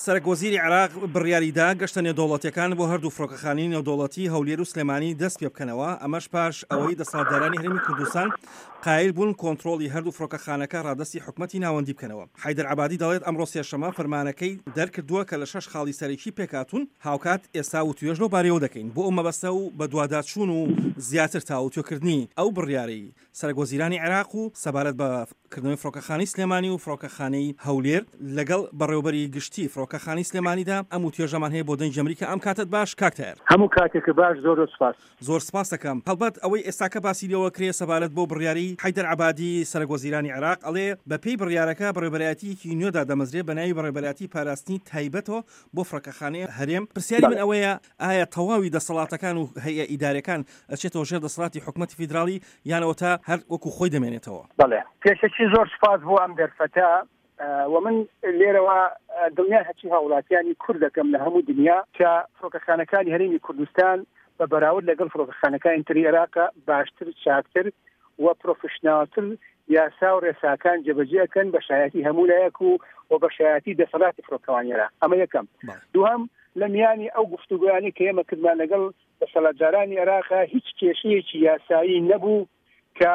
سەرۆکوەزیری عێراق بڕیاریدا گەشتە نێودەوڵەتیەکان بۆ هەردوو فڕۆکەخانەی نێودەوڵەتی هەولێر و سلێمانی دەست پێ بکەنەوە. ئەمەش پاش ئەوەی دەسەڵاتدارانی هەرێمی کوردستان قایل بوون کۆنتڕۆڵی هەردوو فڕۆکەخانەکە ڕادەستی حکومەتی ناوەندی بکەنەوە. حەیدەر عەبادی دەڵێت ئەمڕۆ سێشەمە فەرمانەکەی دەرکردووە کە لە 6 خاڵی سەرەکی پێکاتون هاوکات ئێستا و توێژ لەو بارەوە دەکەین بۆ ئەو مەبەستە و بە دوواداچوون و زیاتر تاوتوێکردنی ئەو بڕیارەی سەرۆکوەزیرانی عێراق و سەبارەت بە کردنەوەی فڕۆکەخانەی سلێمانی و فڕۆکەخانەی هەولێر لەگەڵ بەڕێوەبەری گشتی فڕۆکەخانەی سلێمانیدا ئەم توێژەمان هەیە بۆ دەنگی ئەمریکا. ئەم کاتت باش کاکتەر. هەموو کاتێک باش زۆر سپاس. زۆر سپاس دەکەم. هەڵبەت ئەوەی ئێستاکە باسی لەوە کرێ سەبارەت بۆ بڕیاری حەیدەر عەبادی سەرۆکوەزیرانی عێراق ئەڵێ بە پێی بڕیارەکە بەڕێوەبەرایەتیەکی نوێدا دەمەزرێت بە ناوی بەڕێوەبەرایەتی پاراستنی تایبەتەوە بۆ فڕۆکەخانەی هەرێم. پرسیاری من ئەوەیە ئایا تەواوی دەسەڵاتەکان و هەیئە ئیدارەکان ئەچێتەوە ژێر دەسەڵاتی حکومەتی فیدراڵی یانەوە تا هەر وەکو خۆی دەمێنێتەوە؟ بەڵێ پێشەکی زۆر سپاس بۆ ئەم دەرفەتە و من لێرەوە دڵنیا هەچی هاوڵاتیانی کورد دەکەم لە هەموو دنیا کە فڕۆکەخانەکانی هەرێمی کوردستان بە بەراورد لەگەڵ فڕۆکەخانەکانی تری عێراق باشتر چاکتر و پرۆفشناڵتر یاسا و ڕێساکان جێبەجێەکەن بە شایەتی هەموو لایەک و بە شایەتی دەسەڵاتی فڕۆکەوانیەرە. ئەمە یەکەم. دووەم لە میانی ئەو گفتوگویانی کە ئێمە کردمان لەگەڵ دەسەڵاتدارانی عێراق هیچ کێشەیەکی یاسایی نەبوو کە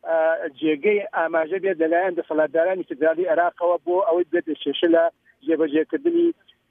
جێگەی ئاماژە بێت لەلایەن دەسەڵاتدارانی فیدراڵی عێراقەوە بۆ ئەوەی بێت شێشە لە جێبەجێکردنی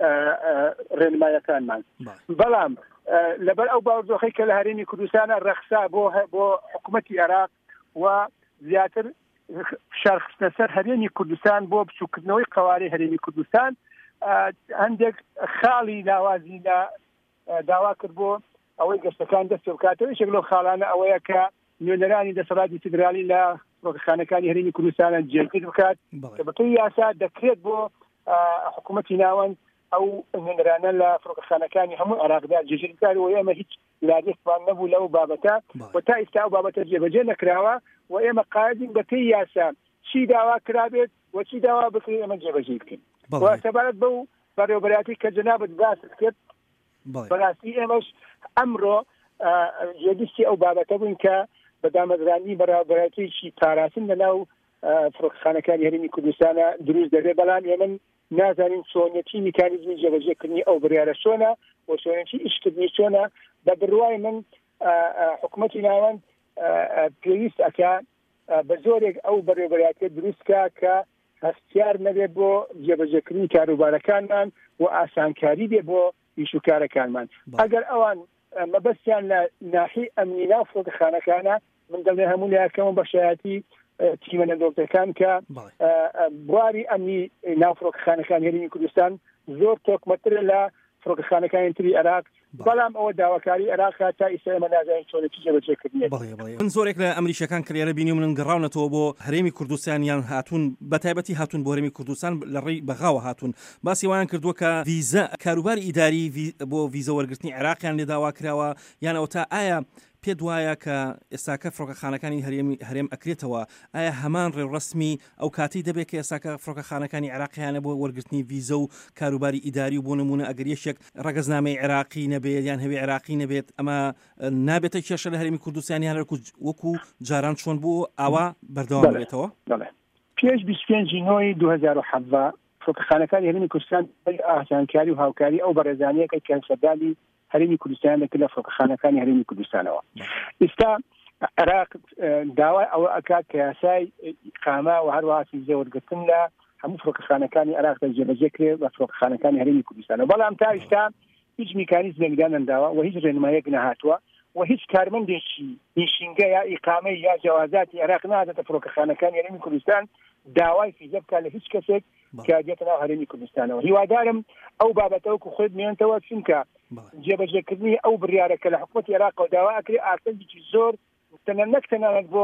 ڕێنمایەکانمان. بەڵام لەبەر ئەو باوەڕدۆخەی کە لە هەرێمی کوردستانە ڕەخسا بۆ حکوومەتی عێراق و زیاتر شارخستنە سەر هەرێمی کوردستان بۆ بچووکردنەوەی قوارەی هەرێمی کوردستان هەندێک خاڵی لاوازی داوا کرد بۆ ئەوەی گەشتەکان دەست پێ بکاتەوە. یەکێک لەو خاڵانە ئەوەیە کە نوێنەرانی دەسەڵاتی فیدراڵی لە فڕۆکەخانەکانی هەرێمی کوردستانە جێگیر بکات کە بە پێی یاسا دەکرێت بۆ حکوومەتی ناوەند ئەو نوێنەرانە لە فڕۆکەخانەکانی هەموو عێراقدا جێگیر بکات و ئێمە هیچ لادێکمان نەبوو لەو بابەتە و تا ئێستا ئەو بابەتە جێبەجێ نەکراوە و ئێمە قایدین بە پێی یاسا چی داوا کرابێت و چی داوا بکرێت ئەمە جێبەجێ بکەین. و سەبارەت بەو بەڕێوەبەرایەتی کە جەنابەت باس کرد بەڕاستی ئێمەش ئەمڕۆ جێبیستی ئەو بابەتە بووین کە بەدامەزرانی بەڕێوەبەرایەتیی پاراستن لەناو فڕۆکەخانەکانی هەرێمی کوردستانە دروست دەبێت. بەڵام ئێمە نازانین چۆنیەتی میکانیزمی جێبەجێکردنی ئەو بڕیارە چۆنە و چۆنیەتی ئیشکردنی چۆنە. بە بڕوای من حکوومەتی ناوەند پێویست ئەکا بە زۆرێک ئەو بەڕێوەبەرایەتیە دروستکە کە هەستیار نەبێت بۆ جێبەجێکردنی کاروبارەکانمان و ئاسانکاری بێ بۆ ئیشوکارەکانمان. ئەگەر ئەوان مەبەستیان لە ناحی ئەمنی ناو فڕۆکەخانەکانە من دەڵێ هەموو لایەکەمە بە شایەتی تیمە نەدۆڵتەکان کە بواری ئەمنی ناو فڕۆکەخانەکانی هەرێمی کوردستان زۆر تۆکمەترە لە فڕۆکەخانەکانی تری عێراق. بەڵام ئەوە داواکاری عێراق تا ئێستا ئێمە نازانین چۆنێکی جێبەجێکردنی. من زۆرێک لە ئەمریکیەکان کە لێرە بینی من گەڕاونەتەوە بۆ هەرێمی کوردستان یان هاتوون بەتایبەتی هاتوون بۆ هەرێمی کوردستان لە ڕێی بەغاوە هاتوون باسی وایان کردووە کە ڤیزە کاروباری ئیداری بۆ ڤیزە وەرگرتنی عێراقیان لێ داوا کراوە یانەوە تا ئایا پێ وایە کە ئێستاکە فڕۆکەخانەکانی هەرێم ئەکرێتەوە ئایا هەمان ڕێڕەسمی ئەو کاتی دەبێت کە ئێستاکە فڕۆکەخانەکانی عێراقیانە بۆ وەرگرتنی ڤیزە و کاروباری ئیداری و بۆ نمونە ئەگەر یەکێک ڕەگەزنامەی عێراقی نەبێت یان هەوی عێراقی نەبێت ئەمە نابێتە کێشە لە هەرێمی کوردستانیان وەکو جاران چۆن بوو ئاوا بەردەوام بێتەوە؟ پێش 25 نۆی 2017 فڕۆکەخانەکانی هەرێمی کوردستان ئاسانکاری و هاوکاری ئەو بەڕێزانەیەکە کە سەردانی هەرێمی کوردستان دەکرد لە فڕۆکەخانەکانی هەرێمی کوردستانەوە. ئێستا عێراق داوای ئەوە ئەکات کە یاسای ئیقامە و هەروەها ڤیزە وەرگرتن لە هەموو فڕۆکەخانەکانی عێراقدا جێبەجێکرێت بە فڕۆکەخانەکانی هەرێمی کوردستانەوە. بەڵام تا ئێستا هیچ میکانیزمێک نەداوە و هیچ ڕێنماییەک نەهاتووە و هیچ کارمەندێکی نیشینگە یا ئیقامەی یا جیازاتی عێراق نادێتە فڕۆکەخانەکانی هەرێمی کوردستان داوای ڤیزە بکات لە هیچ کەسێک کە دێتە ناو هەرێمی کوردستانەوە. هیوادارم ئەو بابەتە وەکو خۆت مێنتەوە چونکە جێبەجێکردنی ئەو بڕیارەکە لە حکوومەتی عێراقەوە داوا ئەکرێت ئاسەندێکی زۆر تەنانەت بۆ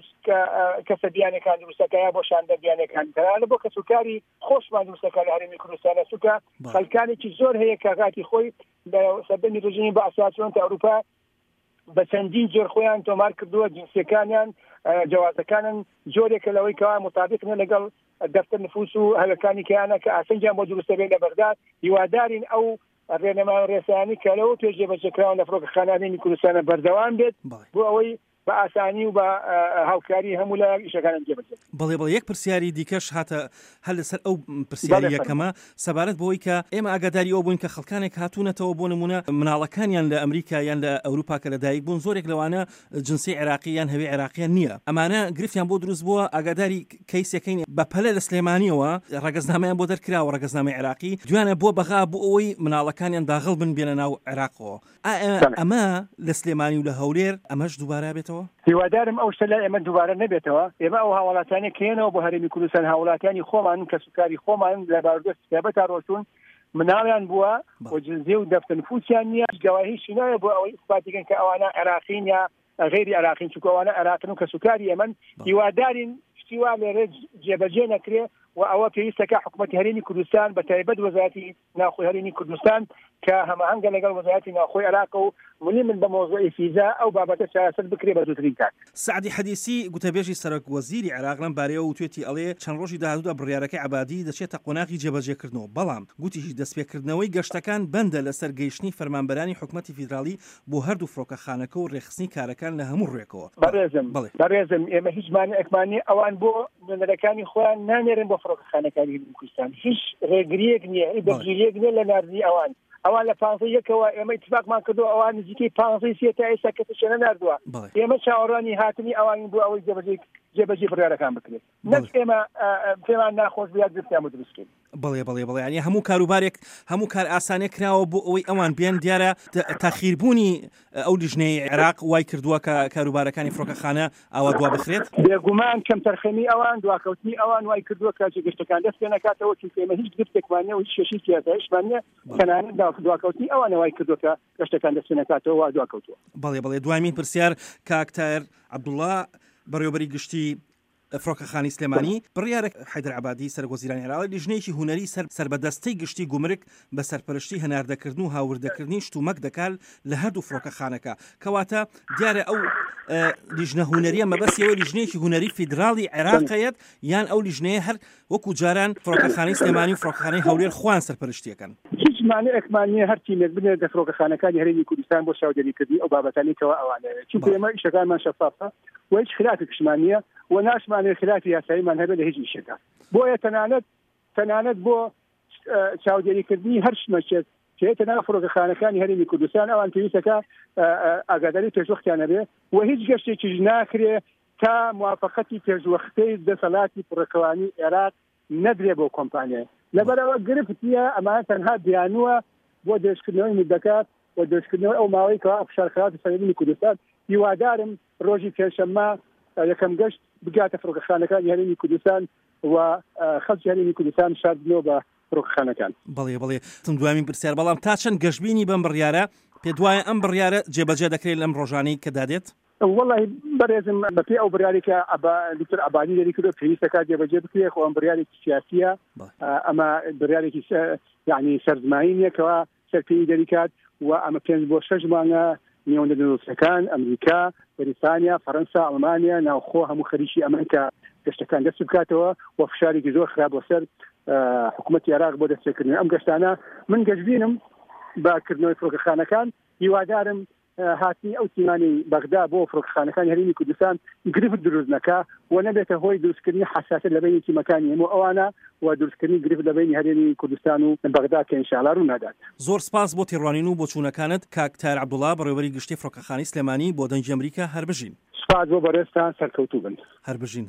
کەسە بیانەکان دروستەکە یا بۆ شاندە بیانەکان تەنانەت بۆ کەسوکاری خۆشمان دروستەکە لە هەرێمی کوردستانە سوکە خەڵکانێکی زۆر هەیە کە کاتی خۆی لە سەردەمی ڕژیمی بە ئاساسیۆنتە ئەوروپا بە چەندین جۆر خۆیان تۆمار کردووە جنسیەکانیان جوازەکانن جۆرێکە لەوەی کەوا مطابقن لەگەڵ دەفتەر نفوس و هەلەکانی کەیانە کە ئاسەنجیان بۆ دروستە بێت لە بەغداد. هیوادارین ئەو ڕێنەما ڕێسانی کە لەوە توێژ جێبەجێکراون لە فڕۆکەخانەکانی کوردستانە بەردەوام بێت بۆ ئەوەی بە ئاسانی و بە هاوکاری هەموو لە ئیشەکانم جێبەجێ. بەڵێ یەک پرسیاری دیکەش هاتە هەر لەسەر ئەو پرسیاری یەکەمە سەبارەت بەوەی کە ئێمە ئاگاداری ئەو بووین کە خەڵکانێک هاتوونەتەوە بۆ نمونە مناڵەکانیان لە ئەمریکا یان لە ئەوروپا کە لەدایک بوون زۆرێک لەوانە جنسی عێراقییان هەوێ عێراقییان نییە ئەمانە گرفتیان بۆ دروست بووە ئاگاداری کەیسەکەین بە پەلە لە سلێمانیەوە ڕەگەزنامەیان بۆ دەرکراوە ڕەگەزنامەی عێراقی دوانە بۆ بەغا بوو ئەوەی مناڵەکانیان داغڵ بن بێنە ناو عێراقەوە ئەمە لە سلێمانی و لە هەولێر ئەمەش دووبارە بێتەوە هیوادارم ئەو شتە لای ئێمە دووبارە نەبێتەوە ئێمە ئەو هاوڵاتیانی کێنەوە بۆ هەرێمی کوردستان هاوڵاتیانی خۆمان کە سوکاری خۆمان لە باردۆ سیابەت تا ڕۆشتون مناڵیان بووە بۆ جنزێ و دەفتە نفوسیان نییە گەواهیشی نایە بۆ ئەوەی ئیثباتیکەن کە ئەوانە عێراقین یا غیری عێراقین چونکە ئەوانە عێراقن و کە سوکاری ئێمن هیوادارین شتیوا لێرە جێبەجێ نەکرێ و ئەوە پێویستەکە حکوومەتی هەرێمی کوردستان بە تایبەت وەزارەتی ناوخۆی هەرێمی کوردستان کە هەماهەنگە لەگەڵ وەزارەتی ناوخۆی عێراق و ملی من بە مۆزوعی فیزا ئەو بابەتە چارەسەر بکرێ بە زووترین کات. سعدی حەدیسی گوتەبێژی سەرۆک وەزیری عێراق لەم بارەیەوە وتوێتی ئەڵێ چەند ڕۆژی داهاتوودا بڕیارەکەی عەبادی دەچێتە قۆناغی جێبەجێکردنەوە بەڵام گوتیشی دەستپێکردنەوەی گەشتەکان بەندە لەسەر گەیشتنی فەرمانبەرانی حکومەتی فیدراڵی بۆ هەردوو فڕۆکەخانەکە و ڕێخستنی کارەکان لە هەموو ڕێکەوە. بەڕێزم ئێمە هیچمان ئەکمانی ئەوان بۆ نوێنەرەکانی خۆیان نانێرن بۆ فڕۆکەخانەکانی کوردستان هیچ ڕێگریەک نییە بەرگریەک نییە لە ناردنی ئەوان لە 15ەکەوە ئێمە اتفاقمان کردو ئەوان نزیکەی 15 تا ئێستا کەسیشە نەناردووە ئێمە چاوەڕوانی هاتنی ئەوانی بۆ ئەوەی جێبەجێ بڕیارەکان بکرێت نەک ئێمە پێمان ناخۆش بێت گرفتیان دروستکەین. بەڵێ ینی هەموو کاروبارێک هەموو کار ئاسانێ کراوە بۆ ئەوەی ئەوان بێن دیارە تاخیربوونی ئەو لیژنەی عێراق وای کردووە کە کاروبارەکانی فڕۆکەخانە ئەوە دوا بخرێت بێگومان کەم تەرخەمی ئەوان دواکەوتنی ئەوان وای کردووە کە گەشتەکان دەست پێ نەکاتەوە چونکە ئێمە هیچ گرفتێکمانە و هیچ شەشی سیاسەیەشمان نییە تەنانەت دواکەوتنی ئەوانە وای کردووە کە گەشتەکان دەست پێ نەکاتەوە وا دواکەوتووە. بەڵێ دوایمین پرسیار کاکتەر عەبدوڵڵا بەڕێوەبەری گشتی فڕۆکەخانی سلێمانی بڕیارە حەیدەر عەبادی سەرۆک وەزیرانی عێراق لیژنەیەکی هونەری سەربەدەستەی گشتی گومرگ بە سەرپەرشتی هەناردەکردن و هاوردەکردنی شتومەک دەکات لە هەردوو فڕۆکەخانەکە کەواتە دیارە ئەو لیژنە هونەریە مەبەستیەوە لیژنەیەکی هونەری فیدراڵی عێراقەیەت یان ئەو لیژنەیە هەر وەکو جاران فڕۆکەخانەی سلێمانی و فڕۆکەخانەی هەولێر خوان سەرپەرشتیەکەن هیچمانە ئەکمانیە هەرچینێک بنێ دە فڕۆکەخانەکانی هەرێمی کوردستان بۆ چاودێریکردنی ئەو بابەتانێکەوە ئەوانەیە چونکە ئێمە ئیشەکانمان شەفافە و هیچ خلافێکشمان نییە و ناشمانێ خلافی یاساییمان هەبێت لە هیچ ئیشێکە بۆیە تەنانەت بۆ چاودێریکردنی هەر شتێک کێتە ناو فڕۆکەخانەکانی هەرێمی کوردستان ئەوان پێویستەکە ئاگاداری پێشوەختیان هەبێ و هیچ گەشتێکیش ناکرێ تا موافقەتی پێشوەختەی دەسەڵاتی فڕۆکەوانی عێراق نەدرێ بۆ کۆمپانیای لەبەرەوە گرفتیە ئەمانە تەنها بیانووە بۆ دەستکردنەوەی مدەکات و دەستکردنەوەی ئەو ماوەی کە ئەفشارخەڵاتی سەرهەڵگری کوردستان هیوادارم ڕۆژی پێشەممە یەکەم گەشت بگاتە فڕۆکەخانەکانی هەرێمی کوردستان و خەڵکی هەرێمی کوردستان شاد بنەوە بە فڕۆکەخانەکان. بەڵێ دوامین پرسیار بەڵام تا چەند گەشتبینی بەم بڕیارە پێ دوایە ئەم بڕیارە جێبەجێ دەکرێت لەم ڕۆژانەی کە دادێت؟ والله بەڕێزم بەپێ ئەو بڕیارێکە دکتۆر عەبادی دەری کردو پێویستەکە جێبەجێ بکرێت خۆ ئەم بڕیارێکی سیاسیە ئەمە بڕیارێکی یعنی سەرزمانی نییەکەوە سەرپێی دەریکات و ئەمە 5 بۆ 6 مانگە نێوەندە دەوڵەتەکان ئەمریکا بریتانیا فەرەنسا ئەڵمانیا ناوخۆ هەموو خەریکی ئەمریکا گەشتەکان دەست بکاتەوە و فشارێکی زۆر خراپ بۆسەر حکوومەتی عێراق بۆ دەستپێکردن ئەم گەشتانە من گەشتبینم باکردنەوەی فڕۆکەخانەکان هیوادارم هاتنی ئەو تیمانی بەغدا بۆ فڕۆکەخانەکانی هەرێمی کوردستان گرفت دروست نەکا و نەبێتە هۆی دروستکردنی حساسیت لە بینی تیمەکانی هەموو ئەوانە و دروستکردنی گرفت لە بینی هەرێمی کوردستان و بەغدا کە ئینشاءالله ڕوو نادات. زۆر سپاس بۆ تێڕوانین و بۆ چوونەکانت کاکتەر عەبدوڵڵا بەڕێوەبەری گشتی فڕۆکەخانەی سلێمانی بۆ دەنگی ئەمریکا هەربژین. سپاس بۆ بەڕێزتان سەرکەوتوو بن. هەربژین.